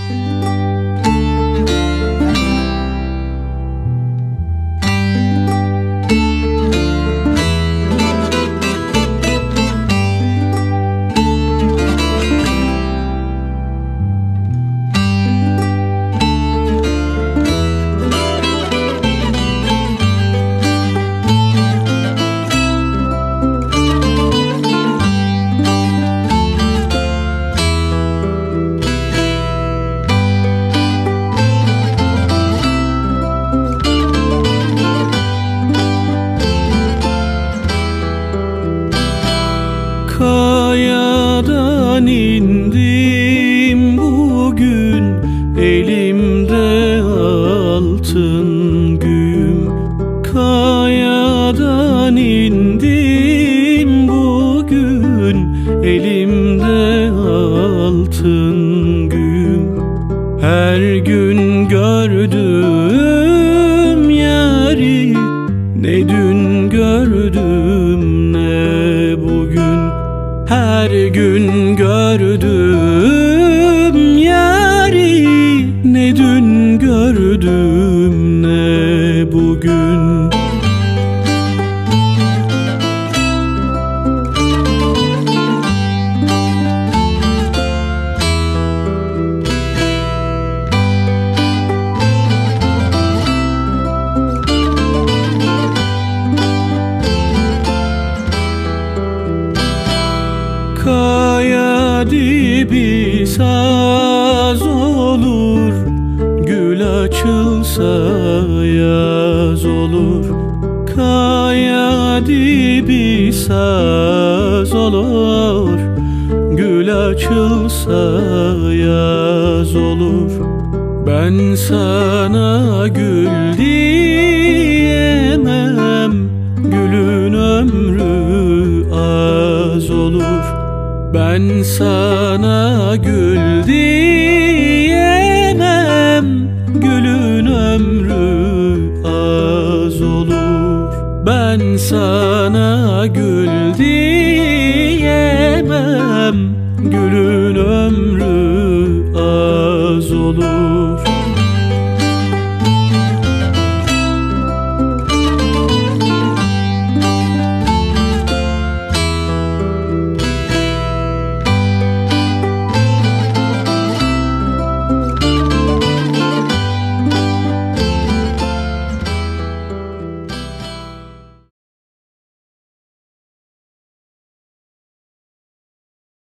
Kayadan indim bugün, elimde altın güm. Kayadan indim bugün, elimde altın güm. Her gün gördüm yeri, ne dün gördüm ne bugün. Her gün gördüm yeri, ne dün gördüm ne bugün. Kaya dibi saz olur, gül açılsa yaz olur. Kaya dibi saz olur, gül açılsa yaz olur. Ben sana gül diyemem, gülün ömrü az olur. Ben sana gül diyemem, gülün ömrü az olur. Ben sana gül diyemem, gülün ömrü az olur.